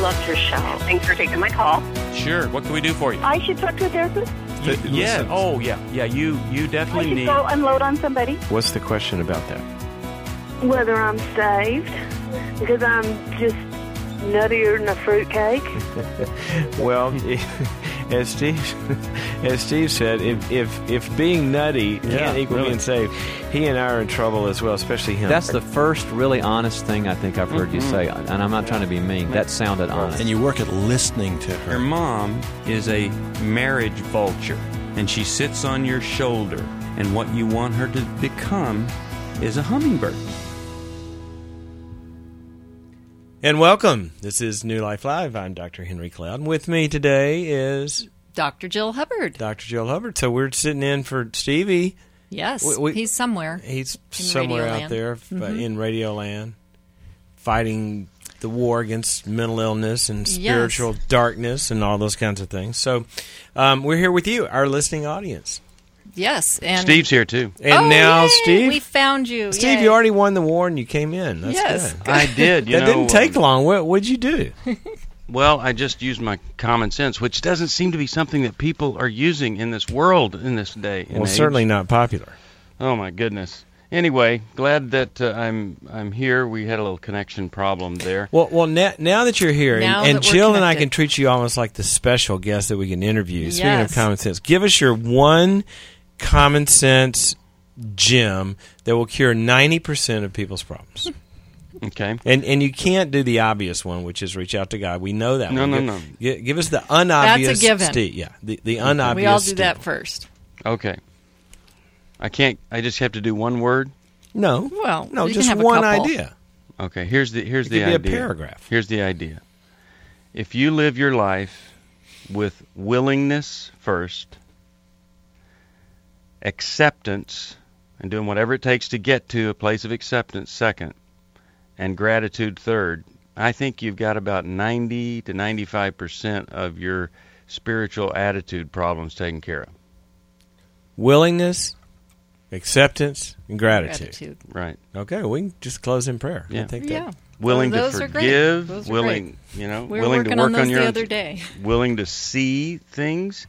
love your show. Thanks for taking my call. Sure. What can we do for you? I should talk to a therapist. Yeah. Oh, yeah. Yeah, you definitely I should need... go unload on somebody. What's the question about that? Whether I'm saved, because I'm just nuttier than a fruitcake. Well, as Steve said, if being nutty can't equal being saved, he and I are in trouble as well, especially him. That's the first really honest thing I think I've heard you say, and I'm not trying to be mean. That sounded honest. And you work at listening to her. Your mom is a marriage vulture, and she sits on your shoulder, and what you want her to become is a hummingbird. And welcome. This is New Life Live. I'm Dr. Henry Cloud. And with me today is Dr. Jill Hubbard. Dr. Jill Hubbard. So we're sitting in for Stevie. Yes, he's somewhere. He's somewhere out there in Radio Land, fighting the war against mental illness and spiritual darkness and all those kinds of things. So we're here with you, our listening audience. Yes, and Steve's here too. And now, yay, Steve, we found you. Steve, Yay. you already won the war and you came in. That's good. I did. That didn't take long. What'd you do? Well, I just used my common sense, which doesn't seem to be something that people are using in this world in this day. Well, certainly not popular. Oh my goodness. Anyway, glad that I'm here. We had a little connection problem there. Well, now that you're here, Now and that we're Jill and I connected. can treat you almost like the special guest that we can interview. Speaking of Yes. common sense, give us your one common sense gem that will cure 90% of people's problems. Okay. And you can't do the obvious one, which is reach out to God. We know that one. No. Give us the unobvious. That's a given. The unobvious. We all do that Steve. first. Okay. I just have to do one word? No. Well, no, you just can have one a couple. idea. Okay, here's the It could idea. be a paragraph. Here's the idea. If you live your life with willingness first, acceptance, and doing whatever it takes to get to a place of acceptance second, and gratitude third, I think you've got about 90 to 95% of your spiritual attitude problems taken care of. Willingness, acceptance, and gratitude. Right. Okay, we can just close in prayer. Yeah. I think Yeah. Willing Those to are great. forgive, Those are willing, We were willing to working work on those your the own, other day. willing to see things,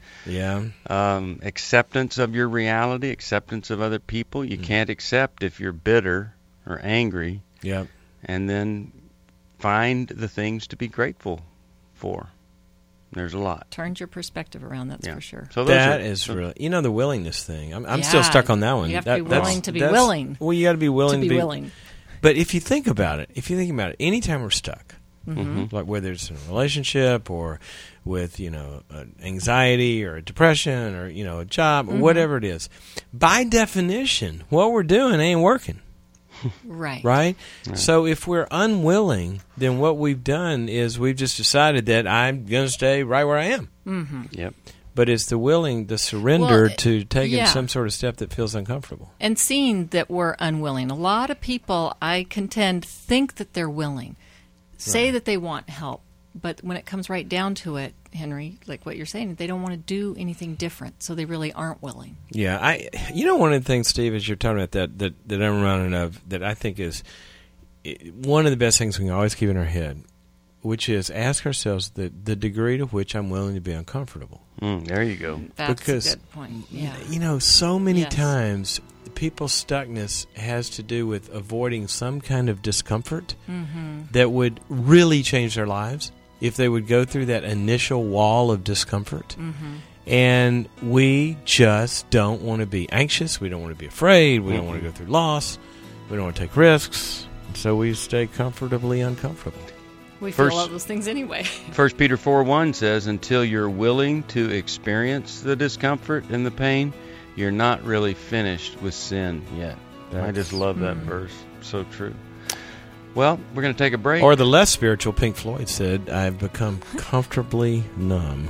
acceptance of your reality, acceptance of other people. You can't accept if you're bitter or angry. Yep. And then find the things to be grateful for. There's a lot. Turned your perspective around, that's for sure. So That is really, the willingness thing. I'm still stuck on that one. You have to be willing to be willing. Well, you got to be willing to be willing. But if you think about it, anytime we're stuck, like whether it's in a relationship or with anxiety or depression or a job or whatever it is, by definition, what we're doing ain't working. Right? So if we're unwilling, then what we've done is we've just decided that I'm going to stay right where I am. Mm-hmm. Yep. But it's the surrender to taking some sort of step that feels uncomfortable. And seeing that we're unwilling. A lot of people, I contend, think that they're willing, say that they want help. But when it comes right down to it, Henry, like what you're saying, they don't want to do anything different, so they really aren't willing. Yeah, one of the things, Steve, as you're talking about that I'm reminded of, that I think is one of the best things we can always keep in our head, which is ask ourselves the degree to which I'm willing to be uncomfortable. There you go. That's a good point. Yeah. So many times people's stuckness has to do with avoiding some kind of discomfort that would really change their lives if they would go through that initial wall of discomfort. And we just don't want to be anxious. We don't want to be afraid. We don't want to go through loss. We don't want to take risks. So we stay comfortably uncomfortable. We feel all those things anyway. 1 Peter 4:1 says, until you're willing to experience the discomfort and the pain, you're not really finished with sin yet. I just love that verse. So true. Well, we're going to take a break. Or the less spiritual Pink Floyd said, I've become comfortably numb.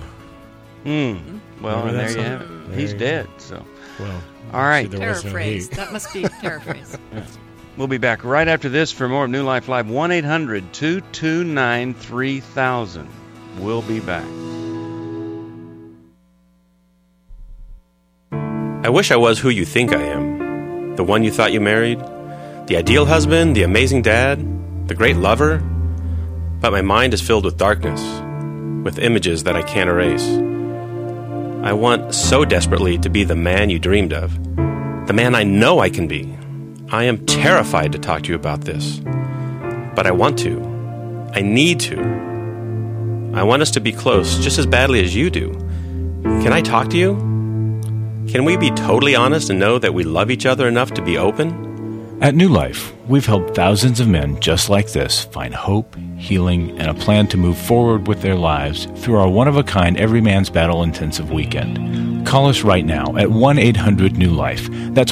Well, and there you have it. He's dead. So, well, all right. Paraphrase. That must be paraphrase. We'll be back right after this for more of New Life Live. 1-800-229-3000. We'll be back. I wish I was who you think I am. The one you thought you married. The ideal husband, the amazing dad, the great lover. but my mind is filled with darkness, with images that I can't erase. I want so desperately to be the man you dreamed of, the man I know I can be. I am terrified to talk to you about this, but I want to. I need to. I want us to be close just as badly as you do. Can I talk to you? Can we be totally honest and know that we love each other enough to be open? At New Life, we've helped thousands of men just like this find hope, healing, and a plan to move forward with their lives through our one-of-a-kind Every Man's Battle Intensive Weekend. Call us right now at 1-800-NEW-LIFE. That's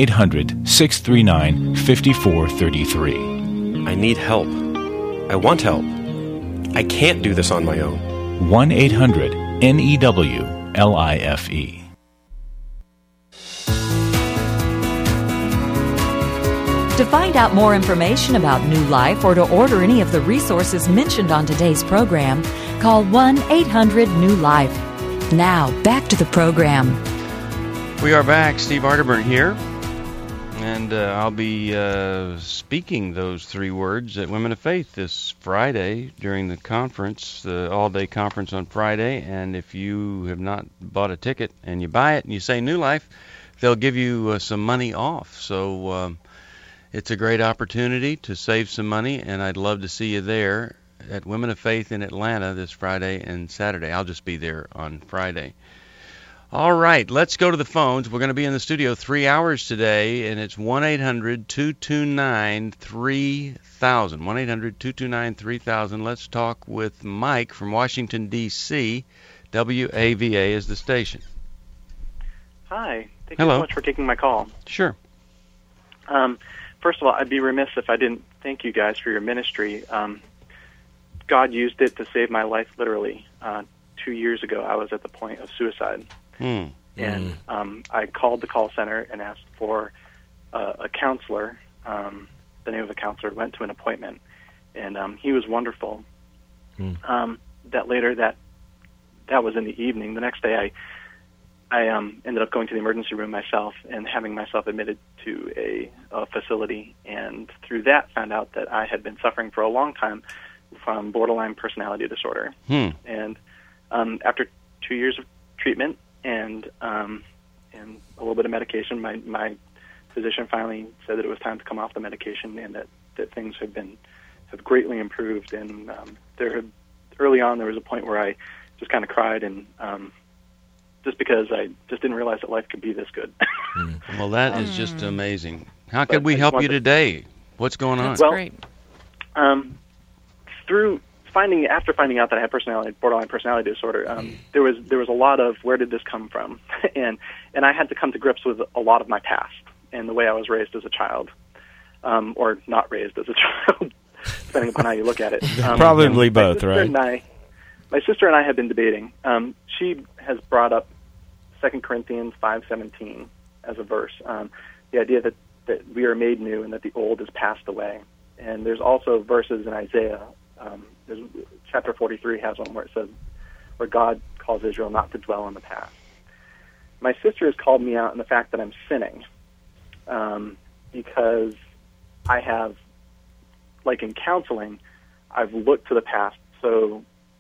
1-800-639-5433. I need help. I want help. I can't do this on my own. 1-800-NEWLIFE. To find out more information about New Life or to order any of the resources mentioned on today's program, call 1-800-NEW-LIFE. Now, back to the program. We are back. Steve Arterburn here. And I'll be speaking those 3 words at Women of Faith this Friday during the conference, the all-day conference on Friday. And if you have not bought a ticket and you buy it and you say New Life, they'll give you some money off. So it's a great opportunity to save some money, and I'd love to see you there at Women of Faith in Atlanta this Friday and Saturday. I'll just be there on Friday. All right, let's go to the phones. We're going to be in the studio 3 hours today, and it's 1-800-229-3000. 1-800-229-3000. Let's talk with Mike from Washington, D.C. WAVA is the station. Hi. Thank you so much for taking my call. Sure. First of all, I'd be remiss if I didn't thank you guys for your ministry. God used it to save my life, literally. 2 years ago, I was at the point of suicide. And I called the call center and asked for a counselor. The name of a counselor, went to an appointment, and he was wonderful. That was in the evening. The next day, I ended up going to the emergency room myself and having myself admitted to a facility, and through that found out that I had been suffering for a long time from borderline personality disorder. And after 2 years of treatment and a little bit of medication, my physician finally said that it was time to come off the medication, and that things have greatly improved. And early on there was a point where I just kind of cried, and just because I just didn't realize that life could be this good. Well, that is just amazing. How could we help you today? What's going on? That's great. After finding out that I had borderline personality disorder, there was a lot of where did this come from, and I had to come to grips with a lot of my past and the way I was raised as a child, or not raised as a child, depending upon how you look at it. Probably both, right? My sister and I have been debating. She has brought up 2 Corinthians 5:17 as a verse. The idea that we are made new and that the old is passed away. And there's also verses in Isaiah. Chapter 43 has one where it says, where God calls Israel not to dwell on the past. My sister has called me out on the fact that I'm sinning, because I have, like in counseling, I've looked to the past. So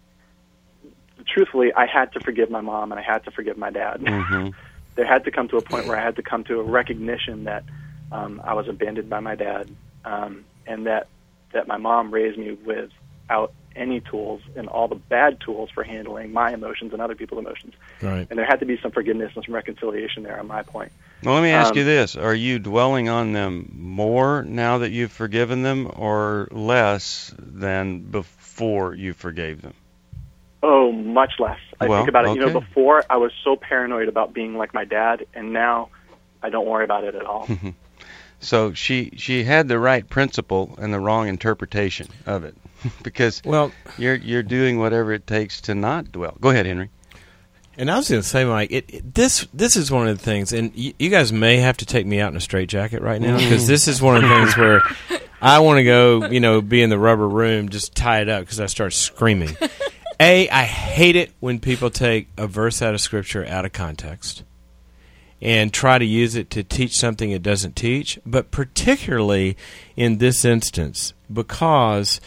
truthfully, I had to forgive my mom and I had to forgive my dad. There had to come to a point where I had to come to a recognition that I was abandoned by my dad, and that my mom raised me without any tools and all the bad tools for handling my emotions and other people's emotions. Right. And there had to be some forgiveness and some reconciliation there on my point. Well, let me ask you this. Are you dwelling on them more now that you've forgiven them, or less than before you forgave them? Oh, much less. I think about it. Okay. You know, before I was so paranoid about being like my dad, and now I don't worry about it at all. So she had the right principle and the wrong interpretation of it, because you're doing whatever it takes to not dwell. Go ahead, Henry. And I was going to say, Mike, this is one of the things, and you guys may have to take me out in a straitjacket right now, because this is one of the things where I want to go, be in the rubber room, just tie it up, because I start screaming. I hate it when people take a verse out of Scripture out of context and try to use it to teach something it doesn't teach, but particularly in this instance, because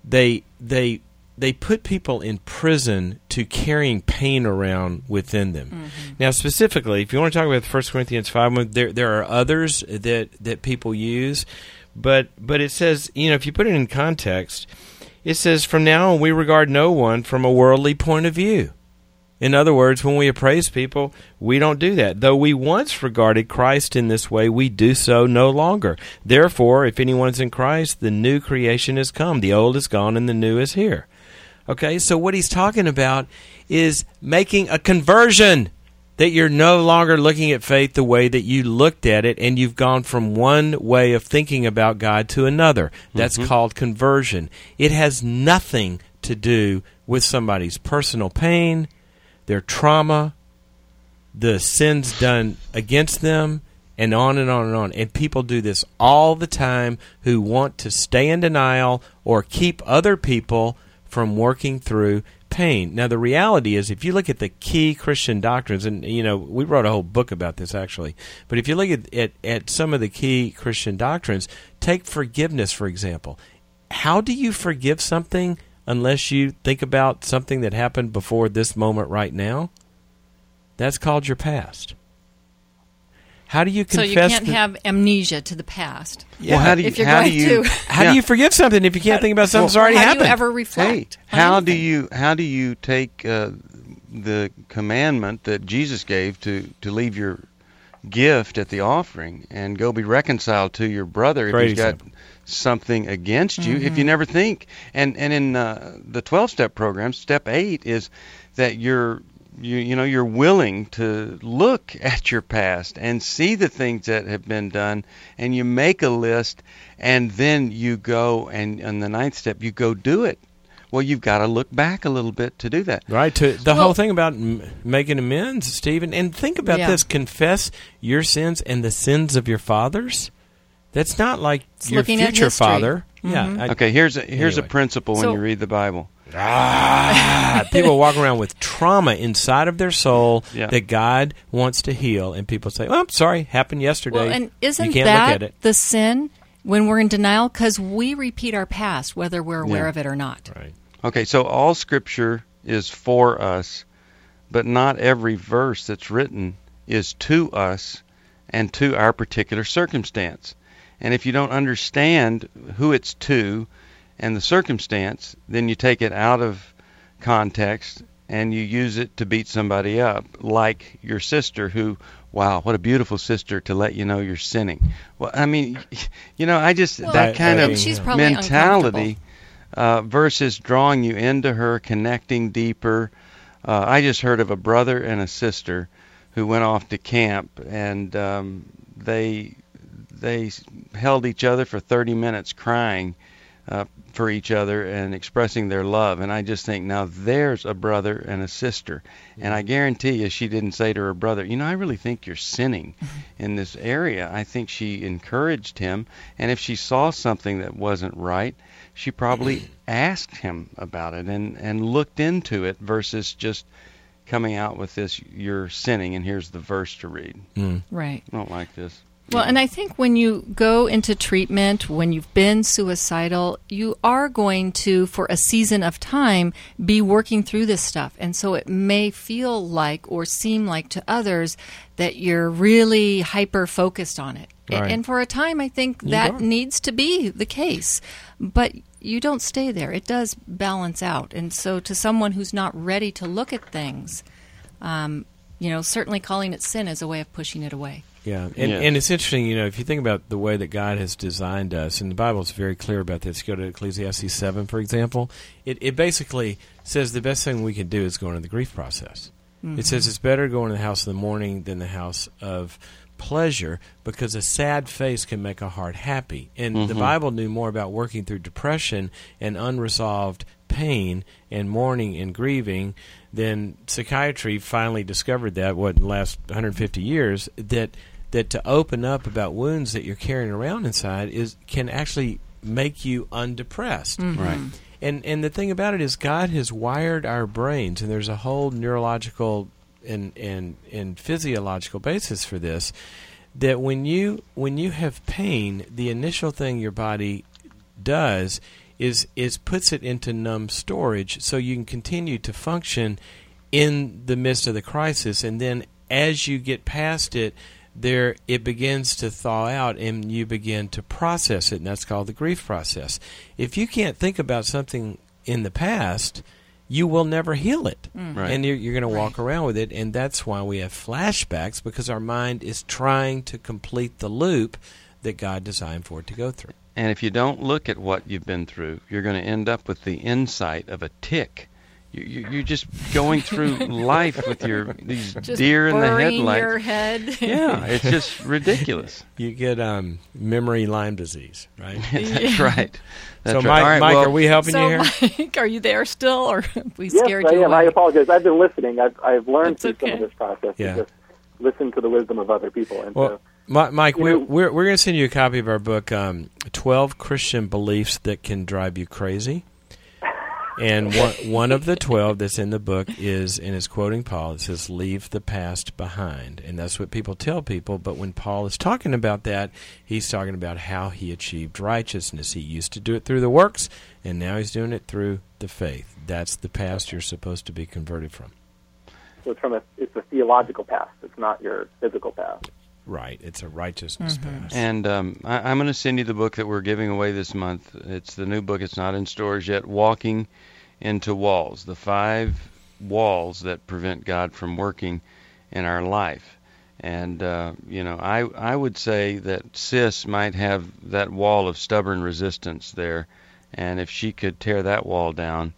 they put people in prison to carrying pain around within them. Mm-hmm. Now, specifically, if you want to talk about 1 Corinthians 5, there are others that people use, but it says, if you put it in context, it says, from now on we regard no one from a worldly point of view. In other words, when we appraise people, we don't do that. Though we once regarded Christ in this way, we do so no longer. Therefore, if anyone's in Christ, the new creation has come. The old is gone and the new is here. Okay, so what he's talking about is making a conversion, that you're no longer looking at faith the way that you looked at it, and you've gone from one way of thinking about God to another. That's called conversion. It has nothing to do with somebody's personal pain, their trauma, the sins done against them, and on and on and on. And people do this all the time who want to stay in denial or keep other people from working through pain. Now, the reality is, if you look at the key Christian doctrines, and, we wrote a whole book about this, actually, but if you look at some of the key Christian doctrines, take forgiveness, for example. How do you forgive something unless you think about something that happened before this moment right now? That's called your past. How do you confess? So you can't have amnesia to the past. Yeah. Well, how do you forgive something if you can't think about something that's already happened? How do you ever reflect? Hey, how do you take the commandment that Jesus gave to leave your gift at the offering and go be reconciled to your brother if he's got something against you, if you never think? And in the 12-step program, step 8 is that you're willing to look at your past and see the things that have been done, and you make a list, and then you go, and in the 9th step, you go do it. Well, you've got to look back a little bit to do that. Right. The whole thing about making amends, Stephen, and think about this. Confess your sins and the sins of your fathers. That's not like your future father. Mm-hmm. Yeah. Okay, here's a principle when you read the Bible. People walk around with trauma inside of their soul that God wants to heal, and people say, "Well, I'm sorry, happened yesterday." Well, and isn't you can't that look at it. the sin when we're in denial? Because we repeat our past, whether we're aware of it or not. Right. Okay, so all Scripture is for us, but not every verse that's written is to us and to our particular circumstance. And if you don't understand who it's to and the circumstance, then you take it out of context and you use it to beat somebody up, like your sister who, wow, what a beautiful sister to let you know you're sinning. Well, I mean, that kind of mentality versus drawing you into her, connecting deeper. I just heard of a brother and a sister who went off to camp, and they held each other for 30 minutes crying for each other and expressing their love. And I just think, now there's a brother and a sister. And I guarantee you she didn't say to her brother, I really think you're sinning in this area. I think she encouraged him. And if she saw something that wasn't right, she probably asked him about it and looked into it versus just coming out with this, you're sinning and here's the verse to read. Right. I don't like this. Well, and I think when you go into treatment, when you've been suicidal, you are going to, for a season of time, be working through this stuff. And so it may feel like or seem like to others that you're really hyper-focused on it. Right. And for a time, I think that needs to be the case. But you don't stay there. It does balance out. And so to someone who's not ready to look at things, certainly calling it sin is a way of pushing it away. Yeah, and it's interesting, if you think about the way that God has designed us, and the Bible is very clear about this. Go to Ecclesiastes 7, for example. It basically says the best thing we can do is go into the grief process. Mm-hmm. It says it's better to go into the house of the mourning than the house of pleasure, because a sad face can make a heart happy. And the Bible knew more about working through depression and unresolved pain and mourning and grieving than psychiatry finally discovered that, in the last 150 years, that to open up about wounds that you're carrying around inside can actually make you undepressed. Mm-hmm. Right. And the thing about it is God has wired our brains, and there's a whole neurological and physiological basis for this, that when you have pain, the initial thing your body does is puts it into numb storage so you can continue to function in the midst of the crisis, and then as you get past it, it begins to thaw out and you begin to process it, and that's called the grief process. If you can't think about something in the past, you will never heal it. Right. And you're going to walk around with it, and that's why we have flashbacks, because our mind is trying to complete the loop that God designed for it to go through. And if you don't look at what you've been through, you're going to end up with the insight of a tick. You're just going through life with these just deer in the headlights. Your head. Yeah, it's just ridiculous. You get memory Lyme disease, right? That's right. That's so, right. Mike, All right, are we helping you here? Mike, are you there still, or we yes, scared I you am. away? I apologize. I've been listening. I've learned That's through some of this process Yeah. to just listen to the wisdom of other people. And Well, Mike, we're going to send you a copy of our book, 12 Christian Beliefs That Can Drive You Crazy. And one of the 12 that's in the book is, and it's quoting Paul, it says, leave the past behind. And that's what people tell people, but when Paul is talking about that, he's talking about how he achieved righteousness. He used to do it through the works, and now he's doing it through the faith. That's the past you're supposed to be converted from. So it's a theological past. It's not your physical past. Right. It's a righteousness past. And I'm going to send you the book that we're giving away this month. It's the new book. It's not in stores yet. Walking into Walls, the 5 walls that prevent God from working in our life. And, I would say that Sis might have that wall of stubborn resistance there. And if she could tear that wall down,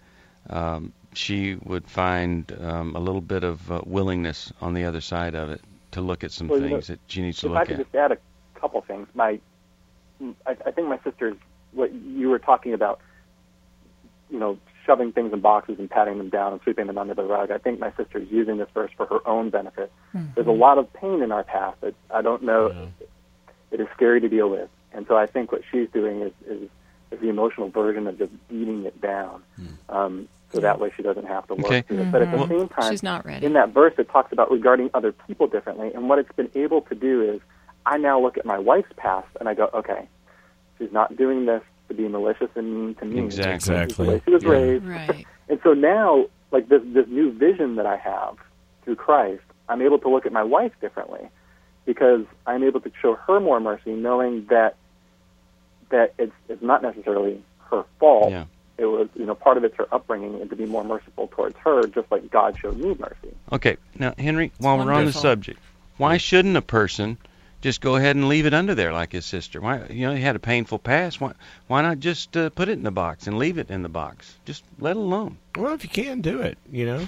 she would find a little bit of willingness on the other side of it to look at some things that she needs to look If I at. could just add a couple things. I think my sister's, what you were talking about, shoving things in boxes and patting them down and sweeping them under the rug. I think my sister's using this verse for her own benefit. Mm-hmm. There's a lot of pain in our past that I don't know. Yeah. It is scary to deal with. And so I think what she's doing is the emotional version of just beating it down. So that way she doesn't have to work through it. But at the same time, she's not ready. In that verse, it talks about regarding other people differently. And what it's been able to do is I now look at my wife's past and I go, okay, she's not doing this to be malicious and mean to me. Exactly. The way she was raised. Right. And so now, like this new vision that I have through Christ, I'm able to look at my wife differently because I'm able to show her more mercy, knowing that it's not necessarily her fault. Yeah. It was, part of it's her upbringing, and to be more merciful towards her, just like God showed me mercy. Okay. Now, Henry, while we're on the subject, why shouldn't a person just go ahead and leave it under there like his sister? Why, he had a painful past. Why not just put it in the box and leave it in the box? Just let it alone. Well, if you can do it,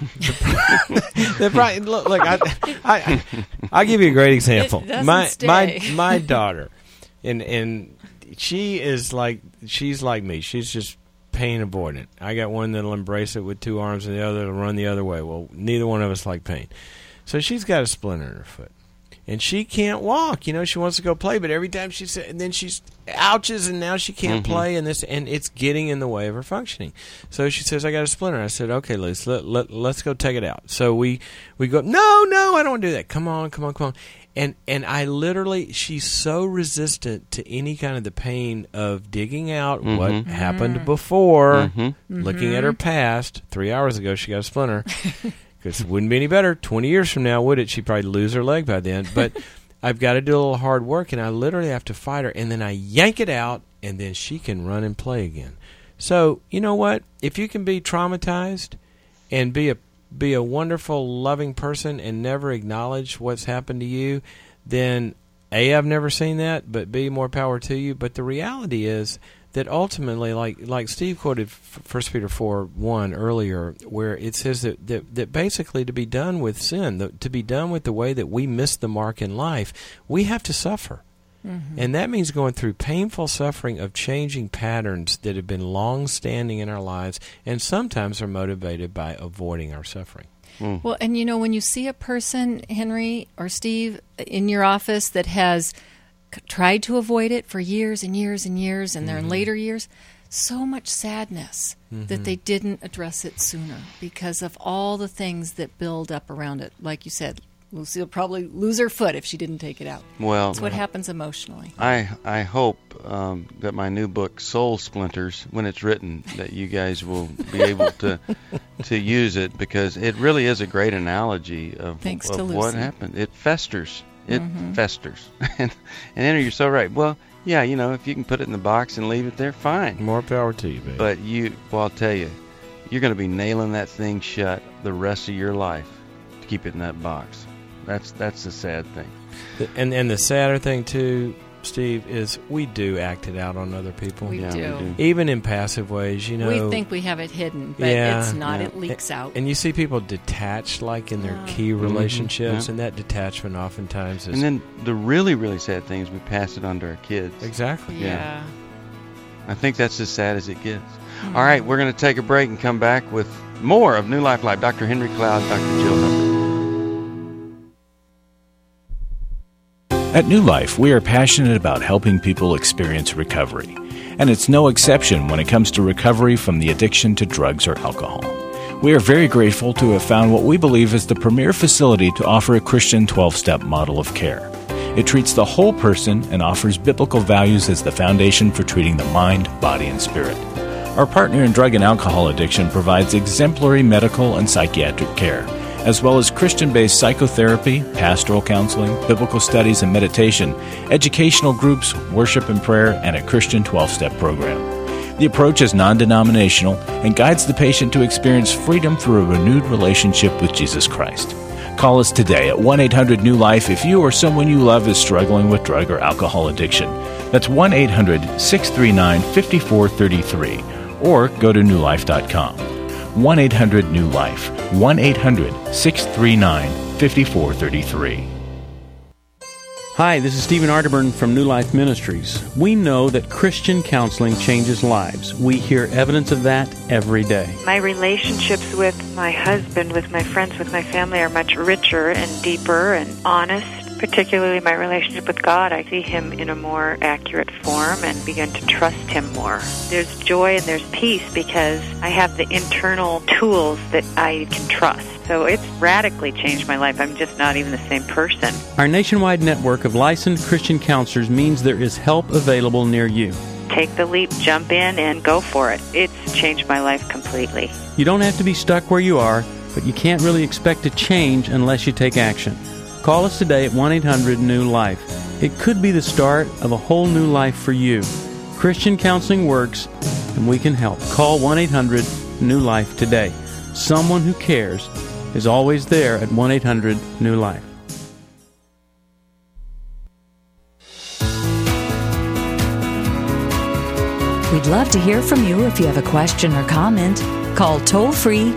Look, I'll give you a great example. My daughter, and she's like me. She's just pain avoidant. I got one that'll embrace it with 2 arms and the other will run the other way. Well, neither one of us like pain. So she's got a splinter in her foot. And she can't walk. She wants to go play, but every time she says, and then she's ouches, and now she can't play, and it's getting in the way of her functioning. So she says, "I got a splinter." I said, "Okay, Liz, let's go take it out." So we go. No, I don't want to do that. Come on. And I literally, she's so resistant to any kind of the pain of digging out what happened before, looking at her past. 3 hours ago, she got a splinter. Because it wouldn't be any better 20 years from now, would it? She'd probably lose her leg by then. But I've got to do a little hard work, and I literally have to fight her. And then I yank it out, and then she can run and play again. So, you know what? If you can be traumatized and be a wonderful, loving person and never acknowledge what's happened to you, then A, I've never seen that, but B, more power to you. But the reality is that ultimately, like Steve quoted 1 Peter 4:1 earlier, where it says that basically to be done with sin, to be done with the way that we miss the mark in life, we have to suffer. And that means going through painful suffering of changing patterns that have been long-standing in our lives and sometimes are motivated by avoiding our suffering. Well, and when you see a person, Henry or Steve, in your office that has tried to avoid it for years and years and years, and they're in later years, so much sadness that they didn't address it sooner because of all the things that build up around it. Like you said, Lucy will probably lose her foot if she didn't take it out. Well, that's what happens emotionally. I hope that my new book, Soul Splinters, when it's written, that you guys will be able to use it, because it really is a great analogy of what happened. It festers. It festers. And Henry, you're so right. Well, yeah, if you can put it in the box and leave it there, fine. More power to you, baby. But I'll tell you, you're going to be nailing that thing shut the rest of your life to keep it in that box. That's the sad thing. And the sadder thing, too, Steve, is we do act it out on other people. We do. Even in passive ways, We think we have it hidden, but it's not. It leaks out. And you see people detached, like in their key relationships, and that detachment oftentimes is... And then the really, really sad thing is we pass it on to our kids. Exactly. Yeah. I think that's as sad as it gets. All right, we're going to take a break and come back with more of New Life Live. Dr. Henry Cloud, Dr. Jill Hubbard. At New Life, we are passionate about helping people experience recovery. And it's no exception when it comes to recovery from the addiction to drugs or alcohol. We are very grateful to have found what we believe is the premier facility to offer a Christian 12-step model of care. It treats the whole person and offers biblical values as the foundation for treating the mind, body, and spirit. Our partner in drug and alcohol addiction provides exemplary medical and psychiatric care, as well as Christian-based psychotherapy, pastoral counseling, biblical studies and meditation, educational groups, worship and prayer, and a Christian 12-step program. The approach is non-denominational and guides the patient to experience freedom through a renewed relationship with Jesus Christ. Call us today at 1-800-NEW-LIFE if you or someone you love is struggling with drug or alcohol addiction. That's 1-800-639-5433, or go to newlife.com. 1-800-NEW-LIFE, 1-800-639-5433. Hi, this is Stephen Arterburn from New Life Ministries. We know that Christian counseling changes lives. We hear evidence of that every day. My relationships with my husband, with my friends, with my family are much richer and deeper and honest. Particularly my relationship with God, I see Him in a more accurate form and begin to trust Him more. There's joy and there's peace because I have the internal tools that I can trust. So it's radically changed my life. I'm just not even the same person. Our nationwide network of licensed Christian counselors means there is help available near you. Take the leap, jump in, and go for it. It's changed my life completely. You don't have to be stuck where you are, but you can't really expect to change unless you take action. Call us today at 1-800-NEW-LIFE. It could be the start of a whole new life for you. Christian counseling works, and we can help. Call 1-800-NEW-LIFE today. Someone who cares is always there at 1-800-NEW-LIFE. We'd love to hear from you if you have a question or comment. Call toll-free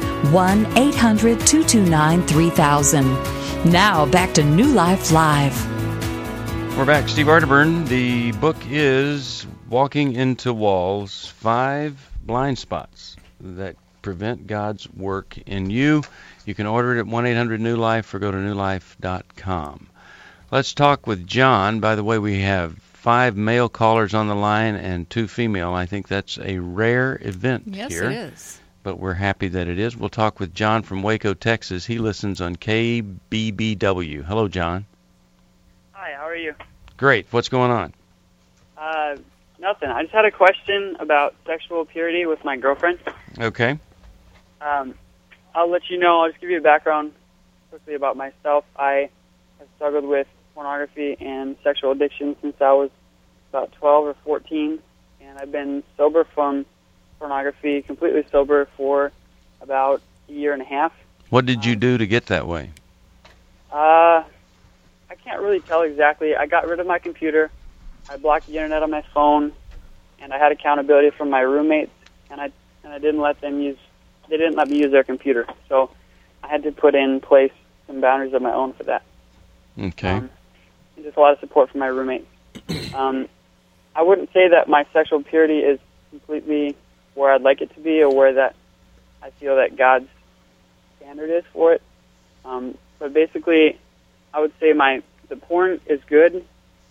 1-800-229-3000. Now, back to New Life Live. We're back. Steve Arterburn. The book is Walking into Walls, 5 Blind Spots That Prevent God's Work in You. You can order it at 1-800-NEW-LIFE or go to newlife.com. Let's talk with John. By the way, we have 5 male callers on the line and 2 female. I think that's a rare event here. Yes, it is. But we're happy that it is. We'll talk with John from Waco, Texas. He listens on KBBW. Hello, John. Hi, how are you? Great. What's going on? Nothing. I just had a question about sexual purity with my girlfriend. Okay. I'll let you know. I'll just give you a background quickly about myself. I have struggled with pornography and sexual addiction since I was about 12 or 14, and I've been sober from pornography, completely sober for about a year and a half. What did you do to get that way? I can't really tell exactly. I got rid of my computer. I blocked the internet on my phone, and I had accountability from my roommates, and I didn't let them use. They didn't let me use their computer, so I had to put in place some boundaries of my own for that. Okay. And just a lot of support from my roommates. I wouldn't say that my sexual purity is completely where I'd like it to be, or where that I feel that God's standard is for it. But basically, I would say the porn is good.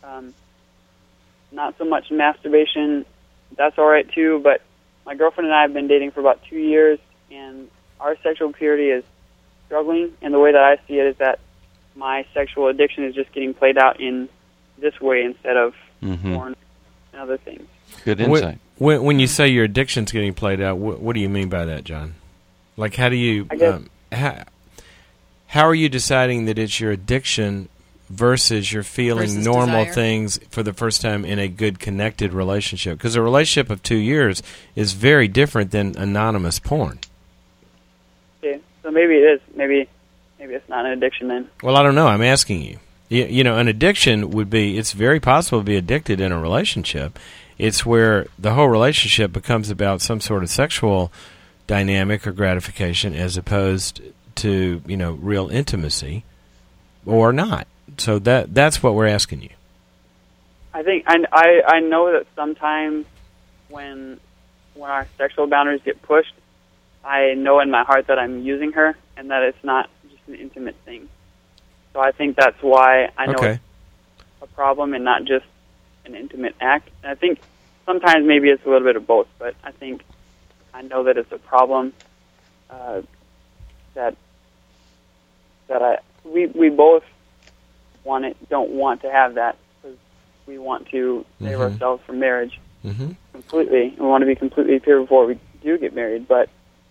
Not so much masturbation. That's all right too. But my girlfriend and I have been dating for about 2 years, and our sexual purity is struggling. And the way that I see it is that my sexual addiction is just getting played out in this way instead of Mm-hmm. porn and other things. Good insight. When you say your addiction's getting played out, what do you mean by that, John? Like, how do you how are you deciding that it's your addiction versus you're feeling Versus normal desire. things for the first time in a good connected relationship? Because a relationship of 2 years is very different than anonymous porn. Okay, so maybe it is. Maybe it's not an addiction then. Well, I don't know. I'm asking you. You know, an addiction would be, it's very possible to be addicted in a relationship. It's where the whole relationship becomes about some sort of sexual dynamic or gratification as opposed to, you know, real intimacy or not. So that's what we're asking you. I think I know that sometimes when our sexual boundaries get pushed, I know in my heart that I'm using her and that it's not just an intimate thing. So I think that's why I know it's a problem and not just an intimate act. And I think sometimes maybe it's a little bit of both, but I think I know that it's a problem we both don't want to have that because we want to save ourselves from marriage completely. We want to be completely pure before we do get married, but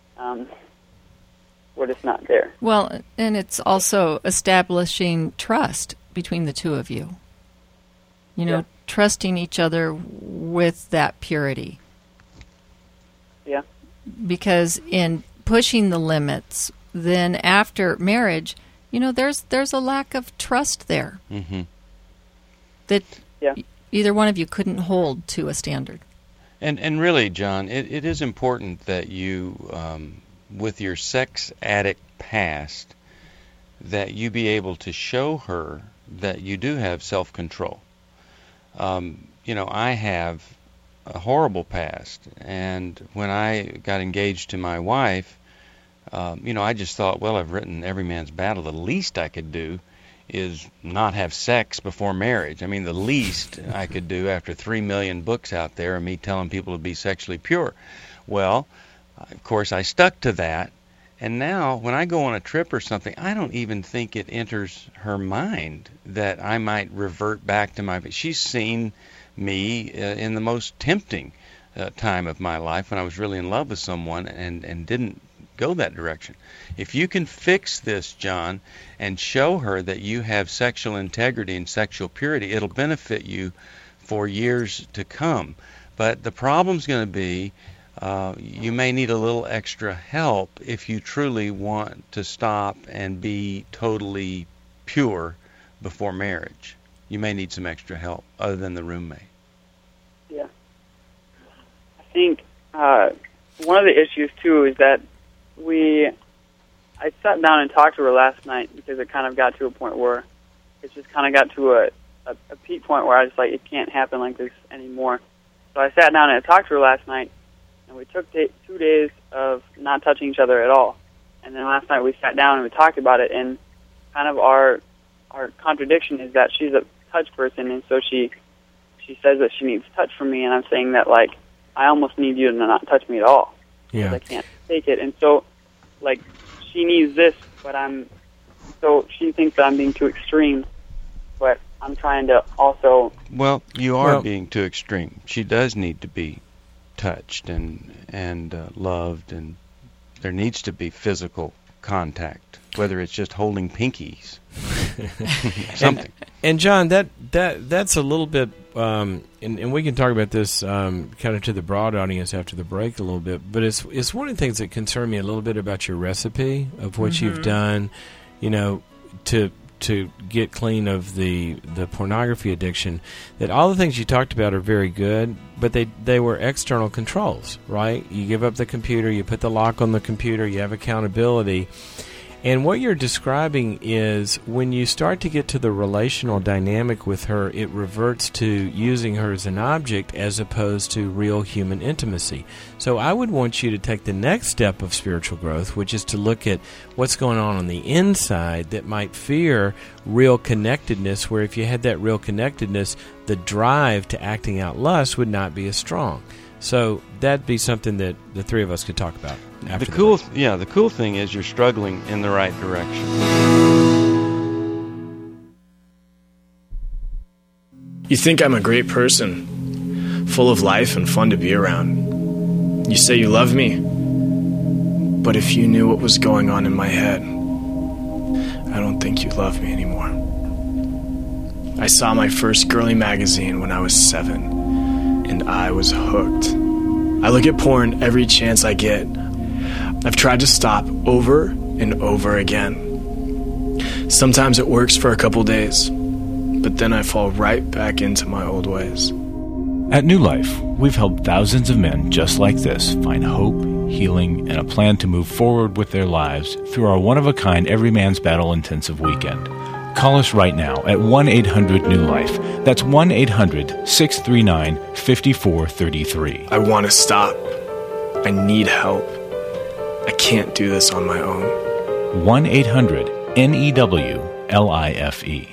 we're just not there. Well, and it's also establishing trust between the two of you. You know, trusting each other with that purity. Yeah. Because in pushing the limits, then after marriage, you know, there's a lack of trust there. Mm-hmm. That either one of you couldn't hold to a standard. And really, John, it is important that you, with your sex addict past, that you be able to show her that you do have self-control. You know, I have a horrible past, and when I got engaged to my wife, you know, I just thought, well, I've written Every Man's Battle. The least I could do is not have sex before marriage. I mean, the least I could do after 3 million books out there and me telling people to be sexually pure. Well, of course, I stuck to that, and now when I go on a trip or something, I don't even think it enters her mind that I might revert back to my... She's seen me in the most tempting time of my life when I was really in love with someone and didn't go that direction. If you can fix this, John, and show her that you have sexual integrity and sexual purity, it'll benefit you for years to come. But the problem's going to be you may need a little extra help if you truly want to stop and be totally pure before marriage. You may need some extra help other than the roommate. Yeah. I think one of the issues, too, is that I sat down and talked to her last night because it kind of got to a point where it just kind of got to a peak point where I was like, it can't happen like this anymore. So I sat down and I talked to her last night, and we took 2 days of not touching each other at all. And then last night we sat down and we talked about it, and kind of our contradiction is that she's a touch person, and so she says that she needs touch from me, and I'm saying that, like, I almost need you to not touch me at all. Yeah. I can't take it. And so, like, she needs this, but so she thinks that I'm being too extreme, but I'm trying to also... Well, you are being too extreme. She does need to be touched and loved, and there needs to be physical contact, whether it's just holding pinkies. Something. And John, that's a little bit, and we can talk about this kind of to the broad audience after the break a little bit, but it's one of the things that concern me a little bit about your recipe of what you've done, you know, to get clean of the pornography addiction, that all the things you talked about are very good, but they were external controls, right? You give up the computer, you put the lock on the computer, you have accountability. And what you're describing is when you start to get to the relational dynamic with her, it reverts to using her as an object as opposed to real human intimacy. So I would want you to take the next step of spiritual growth, which is to look at what's going on the inside that might fear real connectedness, where if you had that real connectedness, the drive to acting out lust would not be as strong. So that'd be something that the three of us could talk about after the cool thing is you're struggling in the right direction. You think I'm a great person, full of life and fun to be around. You say you love me, but if you knew what was going on in my head, I don't think you love me anymore. I saw my first girly magazine when I was 7, and I was hooked. I look at porn every chance I get. I've tried to stop over and over again. Sometimes it works for a couple days, but then I fall right back into my old ways. At New Life, we've helped thousands of men just like this find hope, healing, and a plan to move forward with their lives through our one-of-a-kind Every Man's Battle intensive weekend. Call us right now at 1-800-NEW-LIFE. That's 1-800-639-5433. I want to stop. I need help. I can't do this on my own. 1-800-NEWLIFE.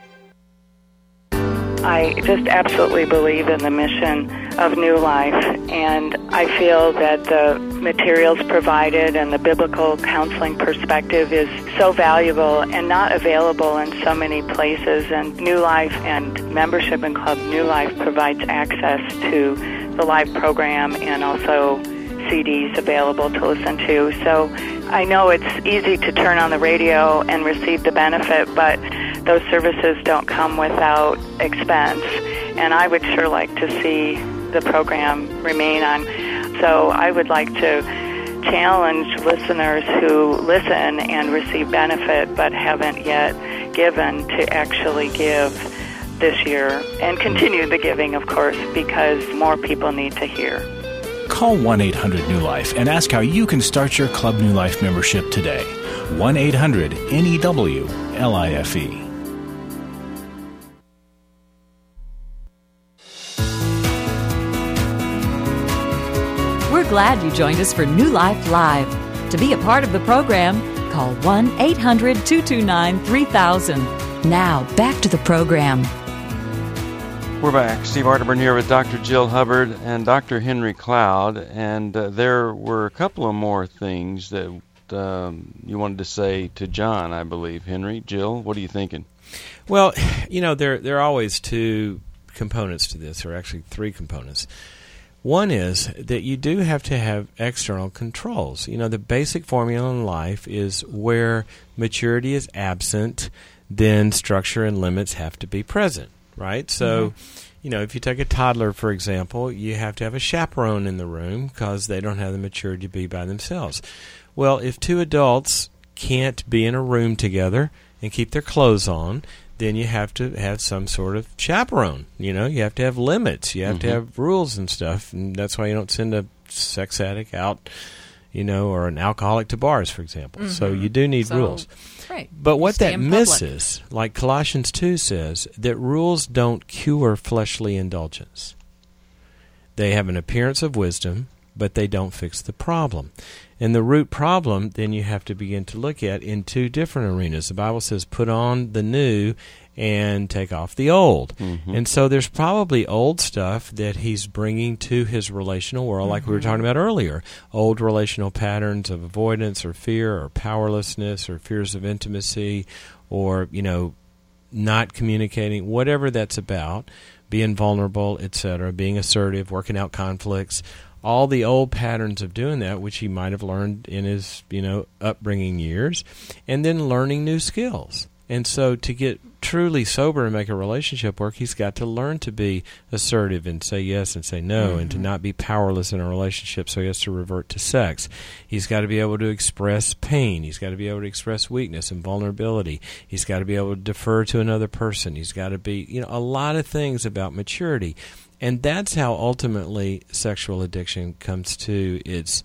I just absolutely believe in the mission of New Life, and I feel that the materials provided and the biblical counseling perspective is so valuable and not available in so many places. And New Life and membership in Club New Life provides access to the live program and also CDs available to listen to. So I know it's easy to turn on the radio and receive the benefit, but those services don't come without expense, and I would sure like to see the program remain on. So I would like to challenge listeners who listen and receive benefit but haven't yet given to actually give this year, and continue the giving, of course, because more people need to hear. Call 1-800-NEW-LIFE and ask how you can start your Club New Life membership today. 1-800-NEWLIFE. We're glad you joined us for New Life Live. To be a part of the program, call 1-800-229-3000. Now, back to the program. We're back. Steve Arterburn here with Dr. Jill Hubbard and Dr. Henry Cloud, and there were a couple of more things that you wanted to say to John, I believe. Henry, Jill, what are you thinking? Well, there are always two components to this, or actually three components. One is that you do have to have external controls. The basic formula in life is where maturity is absent, then structure and limits have to be present, right? So, if you take a toddler, for example, you have to have a chaperone in the room because they don't have the maturity to be by themselves. Well, if two adults can't be in a room together and keep their clothes on, then you have to have some sort of chaperone. You have to have limits. You have to have rules and stuff. And that's why you don't send a sex addict out, or an alcoholic to bars, for example. So you do need rules. Right. But what that misses, like Colossians 2 says, that rules don't cure fleshly indulgence. They have an appearance of wisdom, but they don't fix the problem. And the root problem, then you have to begin to look at in two different arenas. The Bible says, put on the new and take off the old. And so there's probably old stuff that he's bringing to his relational world, like we were talking about earlier. Old relational patterns of avoidance or fear or powerlessness or fears of intimacy or, not communicating, whatever that's about, being vulnerable, etc., being assertive, working out conflicts. All the old patterns of doing that, which he might have learned in his, upbringing years, and then learning new skills. And so to get truly sober and make a relationship work, he's got to learn to be assertive and say yes and say no, and to not be powerless in a relationship, so he has to revert to sex. He's got to be able to express pain. He's got to be able to express weakness and vulnerability. He's got to be able to defer to another person. He's got to be, a lot of things about maturity. And that's how ultimately sexual addiction comes to its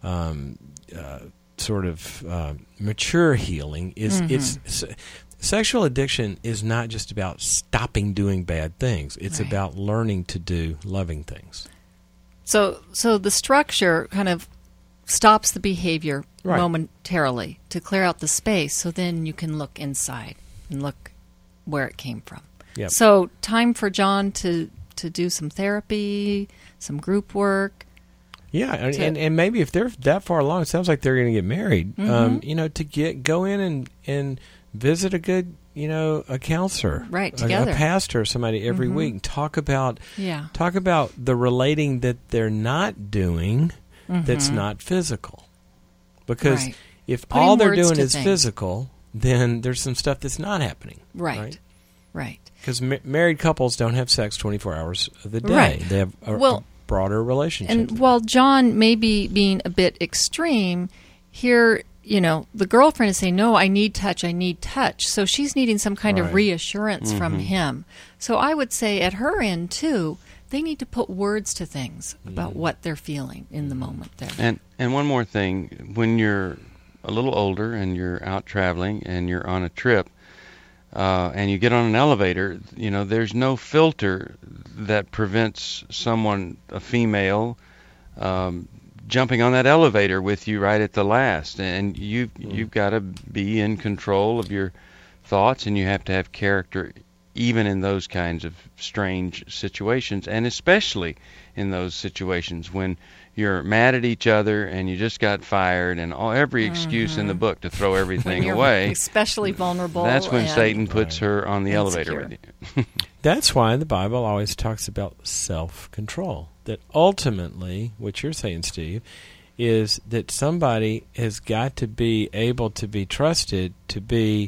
mature healing. Sexual addiction is not just about stopping doing bad things. It's about learning to do loving things. So the structure kind of stops the behavior momentarily to clear out the space, so then you can look inside and look where it came from. Yep. So time for John to do some therapy, some group work. Yeah, and maybe if they're that far along, it sounds like they're going to get married. To go in and visit a good a counselor, right, a together, pastor, or somebody every week, and talk about the relating that they're not doing that's not physical. Because if Putting all they're words doing to is things. physical, then there's some stuff that's not happening. Right. Because married couples don't have sex 24 hours of the day. Right. They have a broader relationship. And while John may be being a bit extreme, here, the girlfriend is saying, no, I need touch. So she's needing some kind of reassurance from him. So I would say at her end, too, they need to put words to things about what they're feeling in the moment there. And one more thing, when you're a little older and you're out traveling and you're on a trip, and you get on an elevator, there's no filter that prevents someone, a female, jumping on that elevator with you right at the last. And you've got to be in control of your thoughts, and you have to have character even in those kinds of strange situations, and especially in those situations when you're mad at each other and you just got fired and every excuse in the book to throw everything away. Especially vulnerable. That's when Satan puts her on the elevator with you. That's why the Bible always talks about self-control. That ultimately, what you're saying, Steve, is that somebody has got to be able to be trusted to be,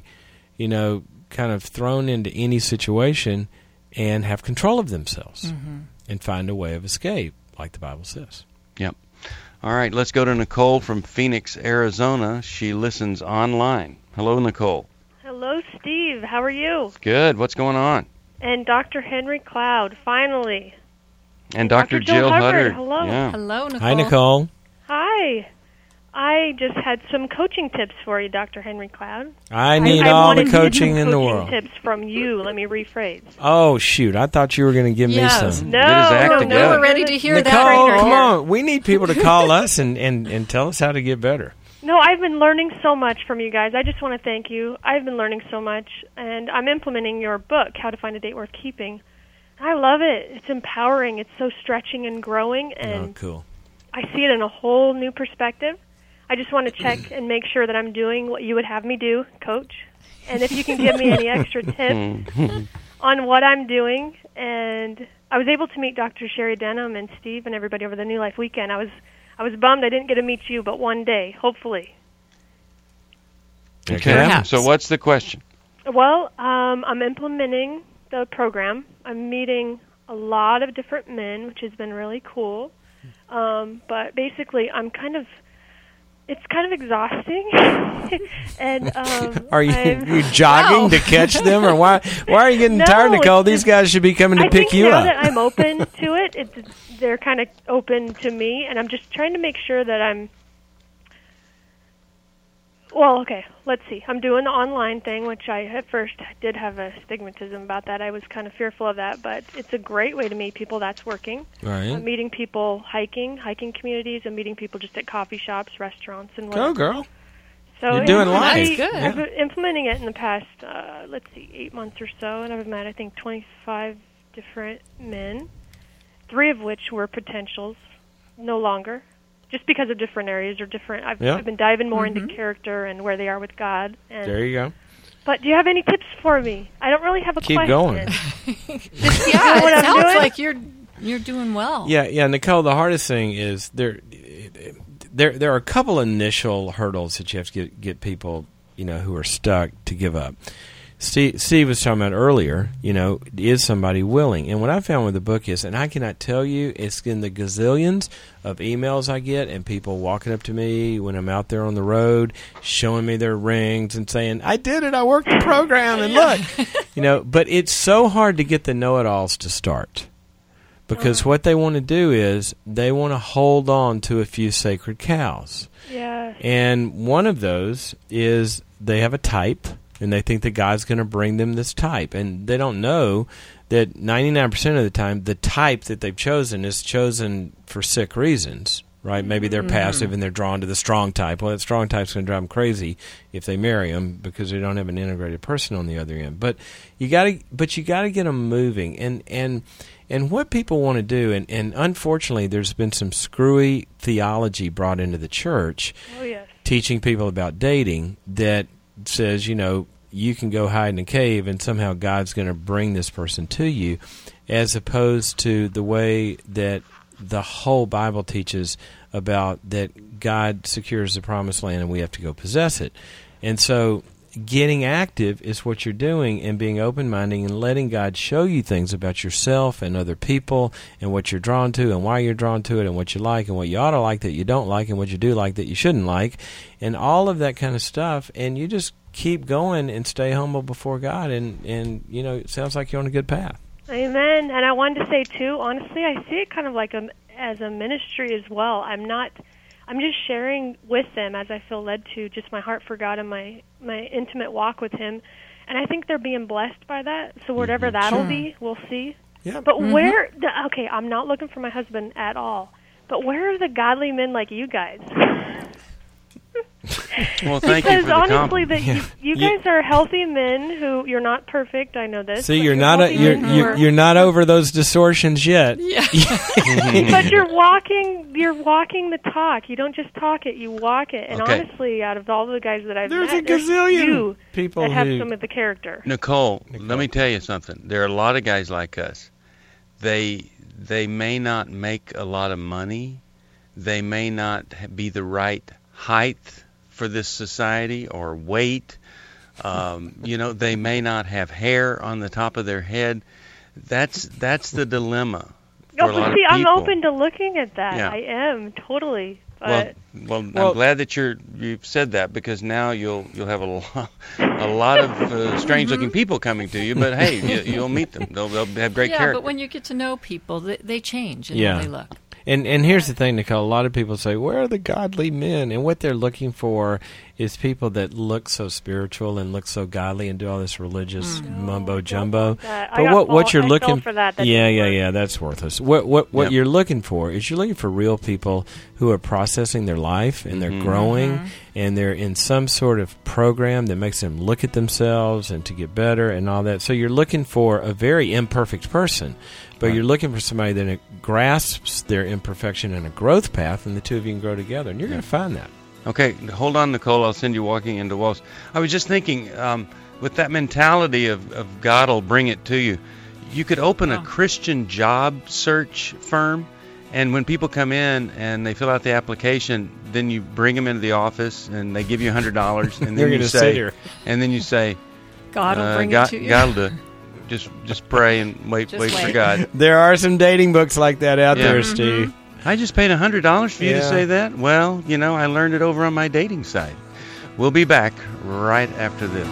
kind of thrown into any situation and have control of themselves and find a way of escape, like the Bible says. Yep. All right, let's go to Nicole from Phoenix, Arizona. She listens online. Hello, Nicole. Hello, Steve. How are you? Good. What's going on? And Dr. Henry Cloud, finally. And Dr. Jill Huddard. Hello. Yeah. Hello, Nicole. Hi, Nicole. Hi. I just had some coaching tips for you, Dr. Henry Cloud. I need all the coaching in the world. Tips from you. Let me rephrase. Oh, shoot. I thought you were going to give me some. No, we're ready to hear Nicole, that. Nicole, come on. We need people to call us and tell us how to get better. No, I've been learning so much from you guys. I just want to thank you. I've been learning so much, and I'm implementing your book, How to Find a Date Worth Keeping. I love it. It's empowering. It's so stretching and growing, and cool. I see it in a whole new perspective. I just want to check and make sure that I'm doing what you would have me do, Coach. And if you can give me any extra tips on what I'm doing. And I was able to meet Dr. Sherry Denham and Steve and everybody over the New Life weekend. I was bummed I didn't get to meet you, but one day, hopefully. Okay. Perhaps. So what's the question? Well, I'm implementing the program. I'm meeting a lot of different men, which has been really cool. But basically, it's kind of exhausting. And are you jogging to catch them, or why are you getting tired, Nicole? These guys should be coming to pick you up. I think now that I'm open to it, they're kind of open to me, and I'm just trying to make sure that I'm. Well, okay, let's see. I'm doing the online thing, which I at first did have a stigmatism about that. I was kind of fearful of that, but it's a great way to meet people. That's working. Right. I'm meeting people hiking communities. I'm meeting people just at coffee shops, restaurants, and whatever. Go, girl. So you're doing life. That's good. I've been implementing it in the past, 8 months or so, and I've met, I think, 25 different men, 3 of which were potentials, no longer. Just because of different areas or different, I've been diving more into character and where they are with God. And there you go. But do you have any tips for me? I don't really have a question. Keep going. It sounds like you're doing well. Yeah, Nicole. The hardest thing is there are a couple initial hurdles that you have to get people, who are stuck to give up. Steve was talking about earlier, is somebody willing? And what I found with the book is, and I cannot tell you, it's in the gazillions of emails I get and people walking up to me when I'm out there on the road, showing me their rings and saying, I did it, I worked the program, and look. But it's so hard to get the know-it-alls to start. Because what they want to do is they want to hold on to a few sacred cows. Yeah. And one of those is they have a type, and they think the God's going to bring them this type. And they don't know that 99% of the time, the type that they've chosen is chosen for sick reasons, right? Maybe they're passive and they're drawn to the strong type. Well, that strong type's going to drive them crazy if they marry them because they don't have an integrated person on the other end. But you got to get them moving. And what people want to do, and unfortunately there's been some screwy theology brought into the church, teaching people about dating that says, you you can go hide in a cave and somehow God's going to bring this person to you, as opposed to the way that the whole Bible teaches about that God secures the promised land and we have to go possess it. And so getting active is what you're doing, and being open-minded and letting God show you things about yourself and other people and what you're drawn to and why you're drawn to it and what you like and what you ought to like that you don't like and what you do like that you shouldn't like and all of that kind of stuff. And you just keep going and stay humble before God, and it sounds like you're on a good path. Amen. And I wanted to say, too, honestly, I see it kind of like as a ministry as well. I'm just sharing with them as I feel led to, just my heart for God and my intimate walk with Him. And I think they're being blessed by that. So whatever that'll be, we'll see. Yeah. But okay, I'm not looking for my husband at all. But where are the godly men like you guys? Well, thank you for the honestly, compliment. you guys are healthy men who, you're not perfect. I know this. See, you're not over those distortions yet. Yeah. But you're walking the talk. You don't just talk it, you walk it. And honestly, out of all the guys that I've met, there's you people that have some of the character. Nicole, let me tell you something. There are a lot of guys like us. They may not make a lot of money. They may not be the right height for this society or weight. They may not have hair on the top of their head. That's the dilemma for a lot of people. I'm open to looking at that. Yeah. I am totally. Well, I'm glad that you've said that, because now you'll have a lot of strange-looking people coming to you. But hey, you'll meet them. They'll have great character. Yeah, but when you get to know people, they change in how they look. And here's the thing, Nicole. A lot of people say, where are the godly men? And what they're looking for is people that look so spiritual and look so godly and do all this religious mumbo-jumbo. But what you're looking for, that's worthless. What you're looking for is you're looking for real people who are processing their life, and they're growing, and they're in some sort of program that makes them look at themselves and to get better and all that. So you're looking for a very imperfect person, but you're looking for somebody that grasps their imperfection in a growth path, and the two of you can grow together, and you're going to find that. Okay, hold on, Nicole. I'll send you walking into walls. I was just thinking, with that mentality of God will bring it to you, you could open a Christian job search firm, and when people come in and they fill out the application, then you bring them into the office, and they give you $100, and then you say, God will bring it to you. God will do it. Just pray and wait for God. There are some dating books like that out there, Steve. I just paid $100 for you to say that? Well, I learned it over on my dating site. We'll be back right after this.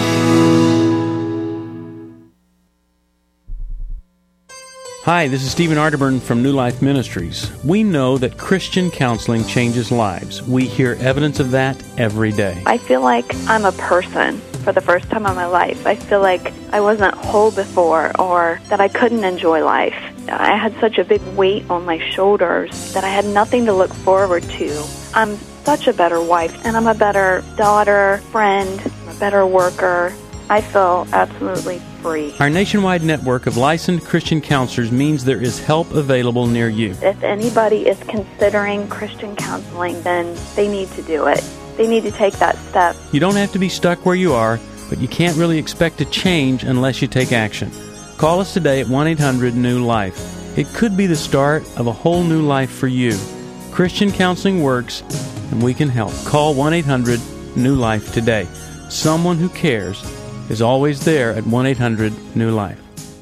Hi, this is Stephen Arterburn from New Life Ministries. We know that Christian counseling changes lives. We hear evidence of that every day. I feel like I'm a person for the first time in my life. I feel like I wasn't whole before, or that I couldn't enjoy life. I had such a big weight on my shoulders that I had nothing to look forward to. I'm such a better wife, and I'm a better daughter, friend, I'm a better worker. I feel absolutely free. Our nationwide network of licensed Christian counselors means there is help available near you. If anybody is considering Christian counseling, then they need to do it. They need to take that step. You don't have to be stuck where you are, but you can't really expect to change unless you take action. Call us today at 1-800-NEW-LIFE. It could be the start of a whole new life for you. Christian counseling works, and we can help. Call 1-800-NEW-LIFE today. Someone who cares is always there at 1-800-NEW-LIFE.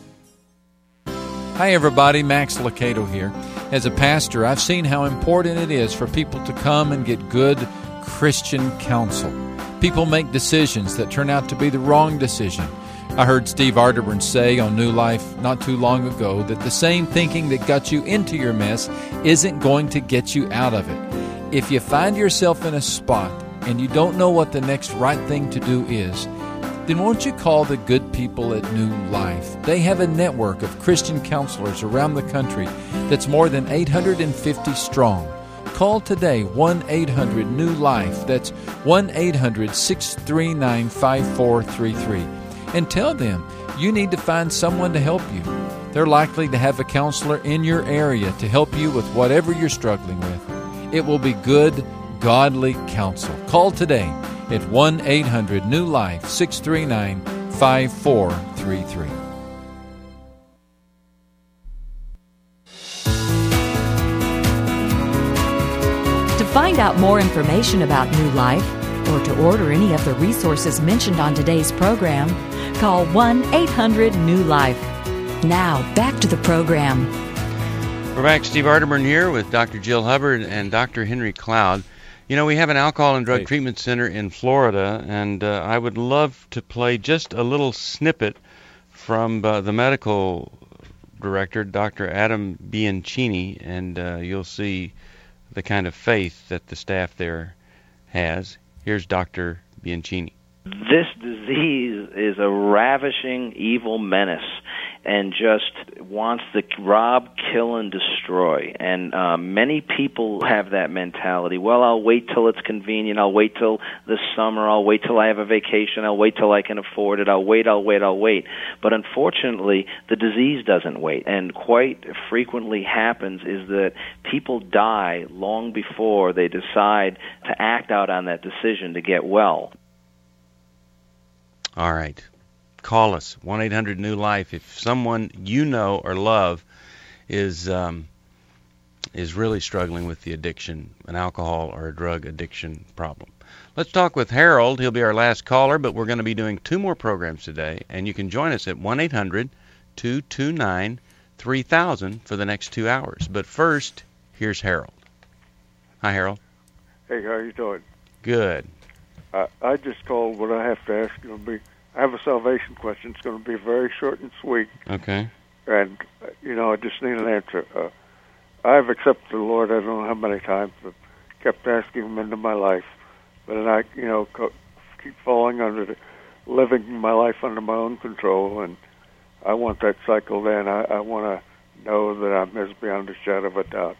Hi everybody, Max Lucado here. As a pastor, I've seen how important it is for people to come and get good Christian counsel. People make decisions that turn out to be the wrong decision. I heard Steve Arterburn say on New Life not too long ago that the same thinking that got you into your mess isn't going to get you out of it. If you find yourself in a spot and you don't know what the next right thing to do is, then won't you call the good people at New Life? They have a network of Christian counselors around the country that's more than 850 strong. Call today, 1-800-NEW-LIFE. That's 1-800-639-5433. And tell them you need to find someone to help you. They're likely to have a counselor in your area to help you with whatever you're struggling with. It will be good, godly counsel. Call today. at 1-800-NEW-LIFE, 639-5433. To find out more information about New Life or to order any of the resources mentioned on today's program, call 1-800-NEW-LIFE. Now, back to the program. We're back. Steve Arterburn here with Dr. Jill Hubbard and Dr. Henry Cloud. You know, we have an alcohol and drug treatment center in Florida, and I would love to play just a little snippet from the medical director, Dr. Adam Bianchini, and you'll see the kind of faith that the staff there has. Here's Dr. Bianchini. This disease is a ravishing, evil menace and just wants to rob, kill, and destroy. And many people have that mentality. Well, I'll wait till it's convenient. I'll wait till the summer. I'll wait till I have a vacation. I'll wait till I can afford it. I'll wait. But unfortunately, the disease doesn't wait. And quite frequently happens is that people die long before they decide to act out on that decision to get well. All right. Call us, 1-800-NEW-LIFE. If someone you know or love is really struggling with the addiction, an alcohol or a drug addiction problem. Let's talk with Harold. He'll be our last caller, but we're going to be doing 2 more programs today, and you can join us at 1-800-229-3000 for the next 2 hours. But first, here's Harold. Hi, Harold. Hey, how you doing? Good. I just called. What I have to ask you I have a salvation question. It's going to be very short and sweet. Okay. And, I just need an answer. I've accepted the Lord, I don't know how many times, but kept asking Him into my life. But then I, keep falling living my life under my own control, and I want that cycle then. I want to know that I'm His beyond a shadow of a doubt.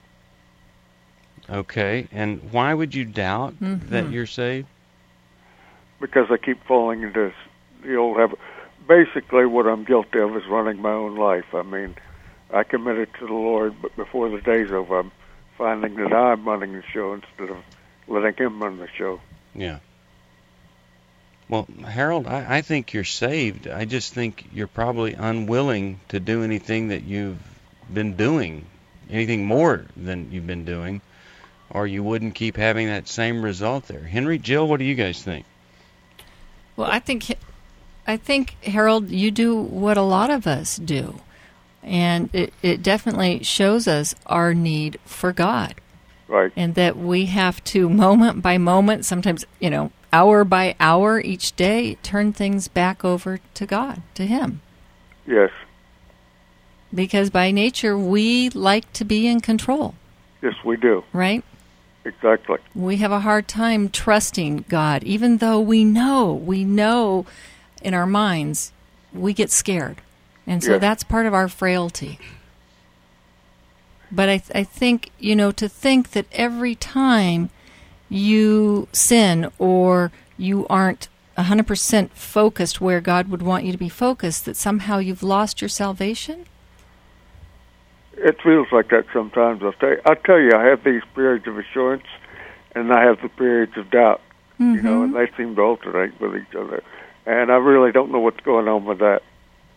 Okay. And why would you doubt that you're saved? Because I keep falling into the old habit. Basically, what I'm guilty of is running my own life. I mean, I committed to the Lord, but before the day's over, I'm finding that I'm running the show instead of letting Him run the show. Yeah. Well, Harold, I think you're saved. I just think you're probably unwilling to do anything that you've been doing, anything more than you've been doing, or you wouldn't keep having that same result there. Henry, Jill, what do you guys think? Well, I think, Harold, you do what a lot of us do, and it definitely shows us our need for God. Right. And that we have to, moment by moment, sometimes, hour by hour each day, turn things back over to God, to Him. Yes. Because by nature, we like to be in control. Yes, we do. Right? Exactly. We have a hard time trusting God, even though we know in our minds, we get scared. And so that's part of our frailty. But I think, to think that every time you sin or you aren't 100% focused where God would want you to be focused, that somehow you've lost your salvation? It feels like that sometimes. I'll tell you, I have these periods of assurance, and I have the periods of doubt, and they seem to alternate with each other. And I really don't know what's going on with that.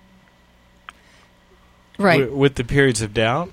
Right. With the periods of doubt?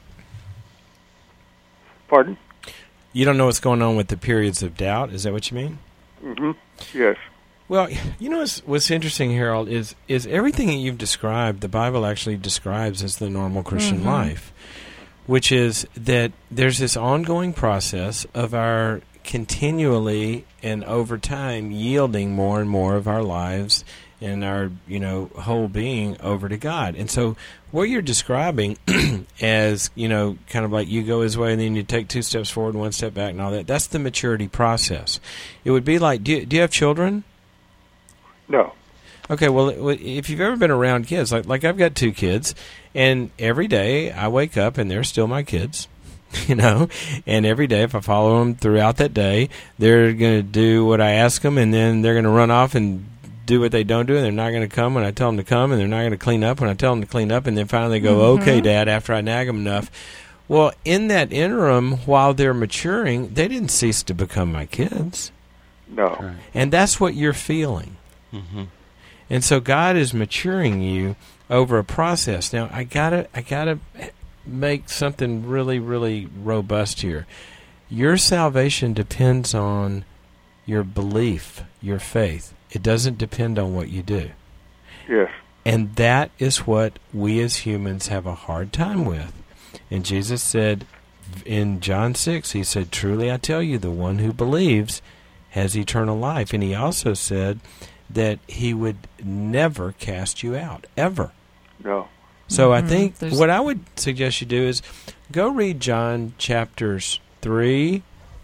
Pardon? You don't know what's going on with the periods of doubt? Is that what you mean? Mm-hmm. Yes. Well, what's interesting, Harold, is everything that you've described, the Bible actually describes as the normal Christian life, which is that there's this ongoing process of our continually and over time yielding more and more of our lives and our, whole being over to God. And so what you're describing as, kind of like you go His way and then you take 2 steps forward and 1 step back and all that, that's the maturity process. It would be like, do you have children? No. Okay, well, if you've ever been around kids, like I've got 2 kids, and every day I wake up and they're still my kids, and every day if I follow them throughout that day, they're going to do what I ask them, and then they're going to run off and do what they don't do, and they're not going to come when I tell them to come, and they're not going to clean up when I tell them to clean up, and then finally go, okay, Dad, after I nag them enough. Well, in that interim, while they're maturing, they didn't cease to become my kids. No. Right. And that's what you're feeling. Mm-hmm. And so God is maturing you over a process. Now, I gotta make something really, really robust here. Your salvation depends on your belief, your faith. It doesn't depend on what you do. Yes. And that is what we as humans have a hard time with. And Jesus said in John 6, he said, "Truly I tell you, the one who believes has eternal life." And he also said that he would never cast you out, ever. No. So I think what I would suggest you do is go read John chapters 3,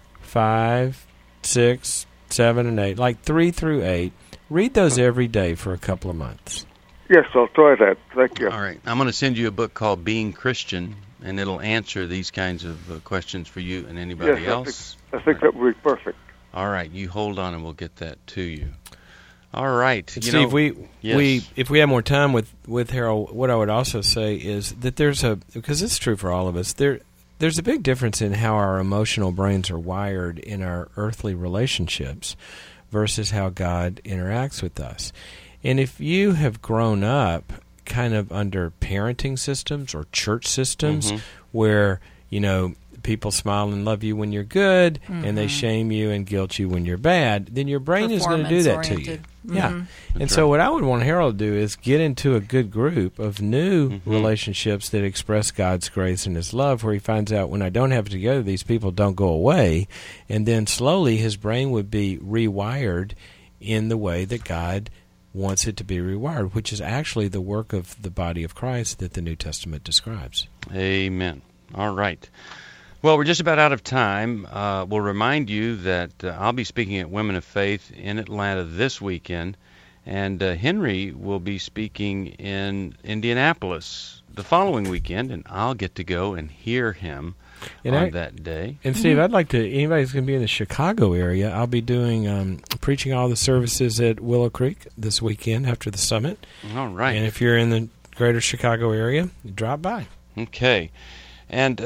5, 6, 7, and 8, like 3 through 8. Read those every day for a couple of months. Yes, I'll try that. Thank you. All right. I'm going to send you a book called Being Christian, and it'll answer these kinds of questions for you and anybody else. I think that would be perfect. All right. You hold on, and we'll get that to you. All right. Steve, if we have more time with Harold, what I would also say is that because it's true for all of us, there's a big difference in how our emotional brains are wired in our earthly relationships versus how God interacts with us. And if you have grown up kind of under parenting systems or church systems where, people smile and love you when you're good and they shame you and guilt you when you're bad, then your brain is going to do that to you. Yeah. And so what I would want Harold to do is get into a good group of new relationships that express God's grace and his love, where he finds out, when I don't have it together, these people don't go away. And then slowly his brain would be rewired in the way that God wants it to be rewired, which is actually the work of the body of Christ that the New Testament describes. Amen. All right. Well, we're just about out of time. We'll remind you that I'll be speaking at Women of Faith in Atlanta this weekend, and Henry will be speaking in Indianapolis the following weekend, and I'll get to go and hear him on that day. And Steve, I'd like to, anybody who's going to be in the Chicago area, I'll be doing preaching all the services at Willow Creek this weekend after the summit. All right. And if you're in the greater Chicago area, drop by. Okay. And,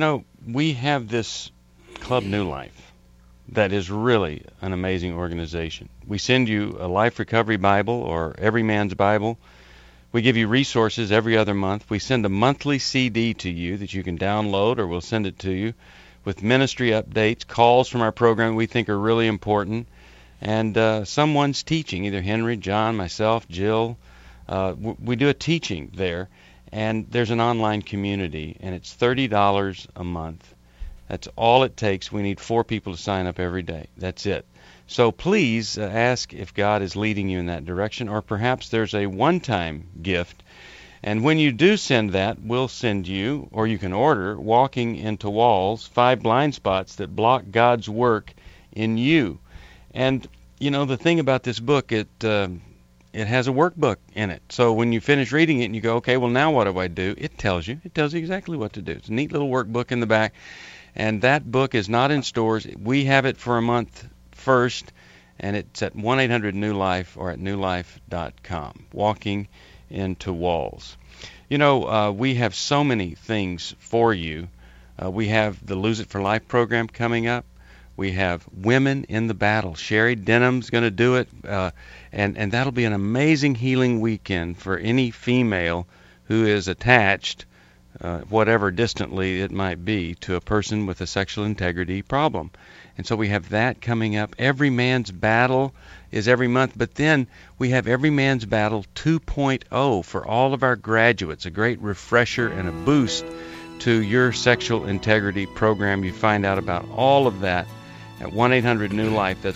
we have this Club New Life that is really an amazing organization. We send you a Life Recovery Bible or Every Man's Bible. We give you resources every other month. We send a monthly CD to you that you can download, or we'll send it to you with ministry updates, calls from our program we think are really important, and someone's teaching, either Henry, John, myself, Jill. We do a teaching there. And there's an online community, and it's $30 a month. That's all it takes. We need 4 people to sign up every day. That's it. So please ask if God is leading you in that direction, or perhaps there's a one-time gift. And when you do send that, we'll send you, or you can order, Walking into Walls, 5 blind spots that block God's work in you. And, the thing about this book, it has a workbook in it. So when you finish reading it and you go, okay, well, now what do I do? It tells you. It tells you exactly what to do. It's a neat little workbook in the back. And that book is not in stores. We have it for a month first, and it's at 1-800-NEW-LIFE or at newlife.com, Walking into Walls. We have so many things for you. We have the Lose It for Life program coming up. We have Women in the Battle. Sherry Denham's going to do it, and that'll be an amazing healing weekend for any female who is attached, whatever distantly it might be, to a person with a sexual integrity problem. And so we have that coming up. Every Man's Battle is every month, but then we have Every Man's Battle 2.0 for all of our graduates, a great refresher and a boost to your sexual integrity program. You find out about all of that at 1-800-NEW-LIFE. That's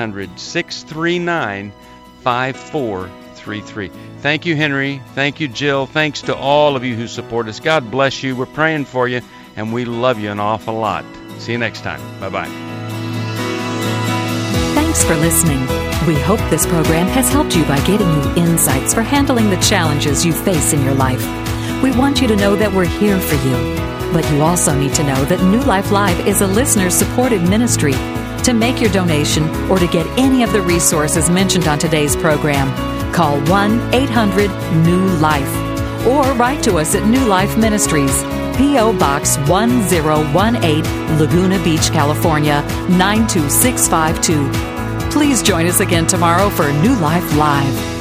1-800-639-5433. Thank you, Henry. Thank you, Jill. Thanks to all of you who support us. God bless you. We're praying for you, and we love you an awful lot. See you next time. Bye-bye. Thanks for listening. We hope this program has helped you by getting you insights for handling the challenges you face in your life. We want you to know that we're here for you. But you also need to know that New Life Live is a listener-supported ministry. To make your donation or to get any of the resources mentioned on today's program, call 1-800-NEW-LIFE or write to us at New Life Ministries, P.O. Box 1018, Laguna Beach, California, 92652. Please join us again tomorrow for New Life Live.